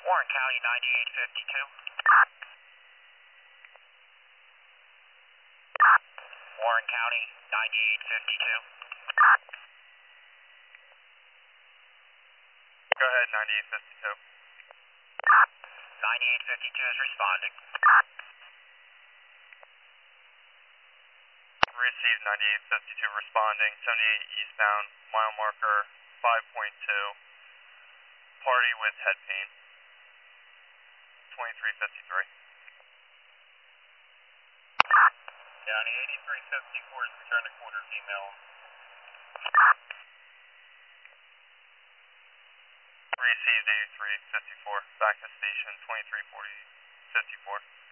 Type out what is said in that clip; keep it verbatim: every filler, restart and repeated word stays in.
Warren County ninety-eight fifty-two. Warren County ninety-eight fifty-two. Go ahead, ninety-eight fifty-two. ninety-eight fifty-two is responding. Received ninety-eight fifty-two responding, seventy-eight eastbound, mile marker five point two. Party with head pain. twenty-three fifty-three. County eighty-three fifty-four is return to quarters email. Received eighty-three fifty-four, back to station twenty-three forty fifty-four.